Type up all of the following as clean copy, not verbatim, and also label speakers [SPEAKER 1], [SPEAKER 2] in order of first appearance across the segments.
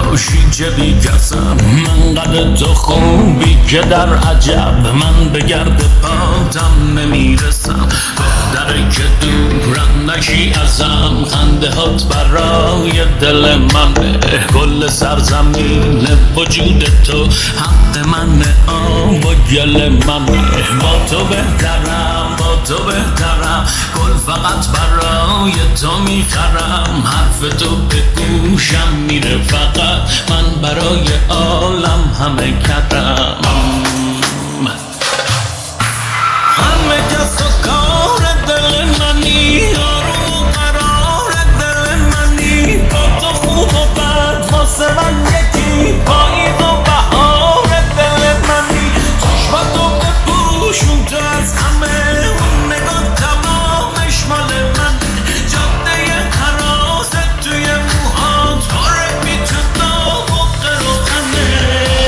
[SPEAKER 1] باشی چه بی کسم، من قد تو خوبی که در عجب من به گرد پاتم نمیرسم. بهتره که دورم نشی ازم، خنده هات برای دل منه، کل سرزمین وجود تو حق منه، آب و گل منه. با تو بهترم، با تو بهترم، گل فقط برای تو میخرم، حرف تو به گوشم میره فقط، من برای عالم همه کردم. همه کس و کار دل منی، آروم و قرار دل منی، با تو خوب و بد واسه من یکی، پاییز و بهار دل منی. چشماتو بپوشون تو از همه، اون نگاه تمامش مال منه، جاده حراست توی موهات، پاره بی تو داغ و قروخنه.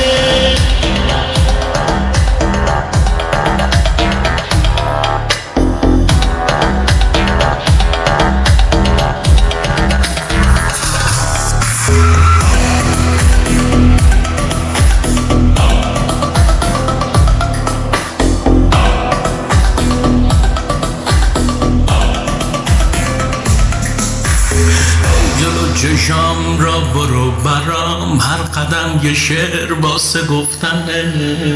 [SPEAKER 1] جلو چشام را برو برام، هر قدم یه شعر واسه گفتنه.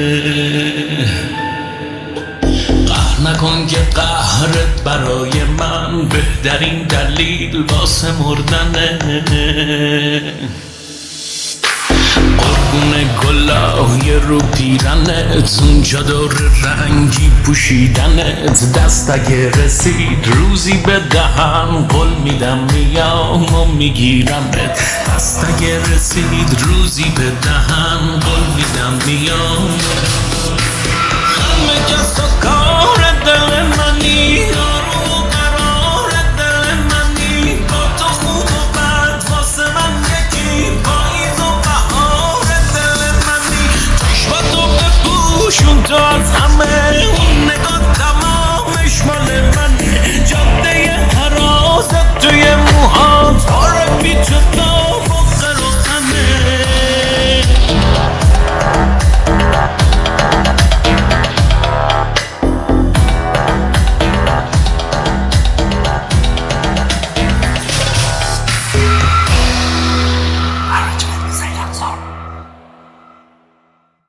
[SPEAKER 1] قهر نکن که قهرت برای من بهترین دلیل واسه مردنه. قربون گلای رو پیرنت، اون چادر رنگی پوشیدنت، دست اگه رسید روزی به دهن، قول میدم میام و میگیرمت. دست اگه رسید روزی به دهن، قول میدم میام. همه کس و کار دل منی، آروم و قرار دل منی، با تو خوب و بد واسه من یکی، پاییز و بهار دل منی. چشماتو بپوشون تو از همه، اون نگاه تمامش مال منه، جاده حراست توی موهات، پاره بی تو